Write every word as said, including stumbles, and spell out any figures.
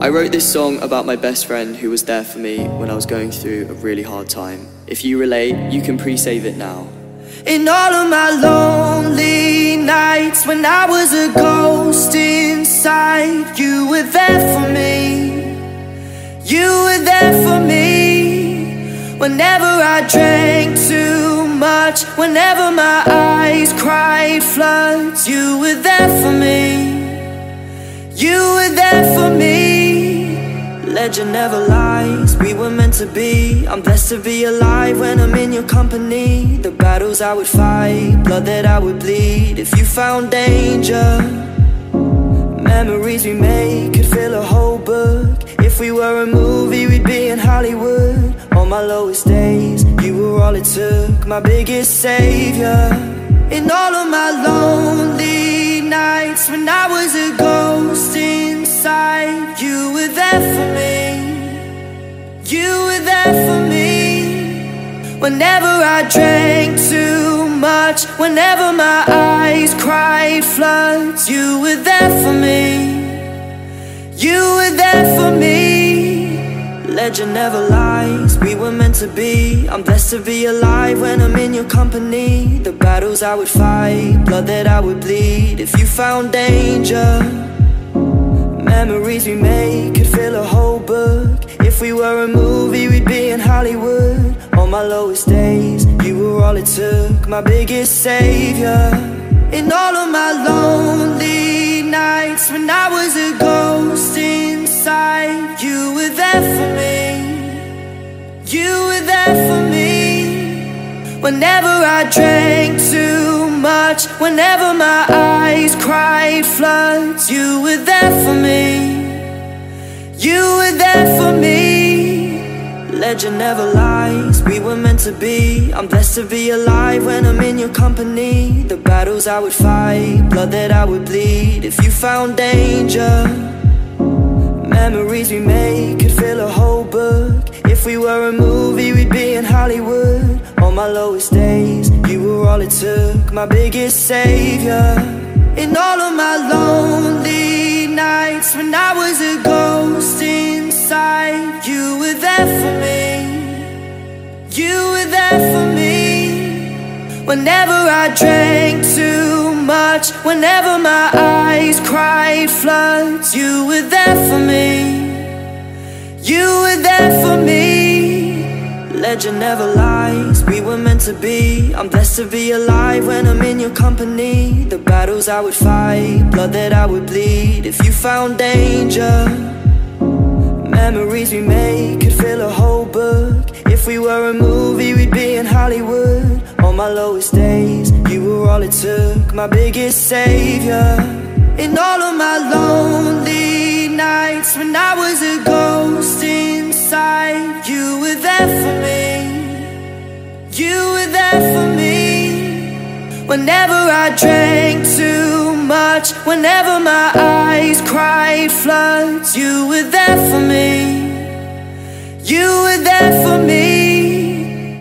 I wrote this song about my best friend who was there for me when I was going through a really hard time. If you relate, you can pre-save it now. In all of my lonely nights, when I was a ghost inside, you were there for me. You were there for me. Whenever I drank too much, whenever my eyes cried floods, you were there for me. You were there for me. Legend never lies, we were meant to be. I'm blessed to be alive when I'm in your company. The battles I would fight, blood that I would bleed. If you found danger, memories we made could fill a whole book. If we were a movie, we'd be in Hollywood. On my lowest days, you were all it took, my biggest savior. In all of my lonely nights, when I was a ghost inside, you were there for me. You were there for me. Whenever I drank too much, whenever my eyes cried floods, you were there for me. You were there for me. Legend never lies, we were meant to be. I'm blessed to be alive when I'm in your company. The battles I would fight, blood that I would bleed. If you found danger, memories we made could fill a whole book. If we were a movie, we'd be in Hollywood. On my lowest days, you were all it took, my biggest savior. In all of my lonely nights, when I was a ghost inside, you were there for me. You were there for me. Whenever I drank too much, whenever my eyes cried floods, you were there for me. You were there for me. Legend never lies, we were meant to be. I'm blessed to be alive when I'm in your company. The battles I would fight, blood that I would bleed. If you found danger, memories we made could fill a whole book. If we were a movie, we'd be in Hollywood. On my lowest days, you were all it took, my biggest savior. In all of my lonely nights, when I was a ghost inside, you were there for me. You were there for me. Whenever I drank too much, whenever my eyes cried floods, you were there for me. You were there for me. Legend never lies, we were meant to be. I'm blessed to be alive when I'm in your company. The battles I would fight, blood that I would bleed. If you found danger, memories we made could fill a whole book. If we were a movie, we'd be in Hollywood. On my lowest days, you were all it took, my biggest savior. In all of my lonely nights, when I was a ghost inside, you were there for me. You were there for me. Whenever I drank too much, whenever my eyes cried floods, you were there for me. You were there for me.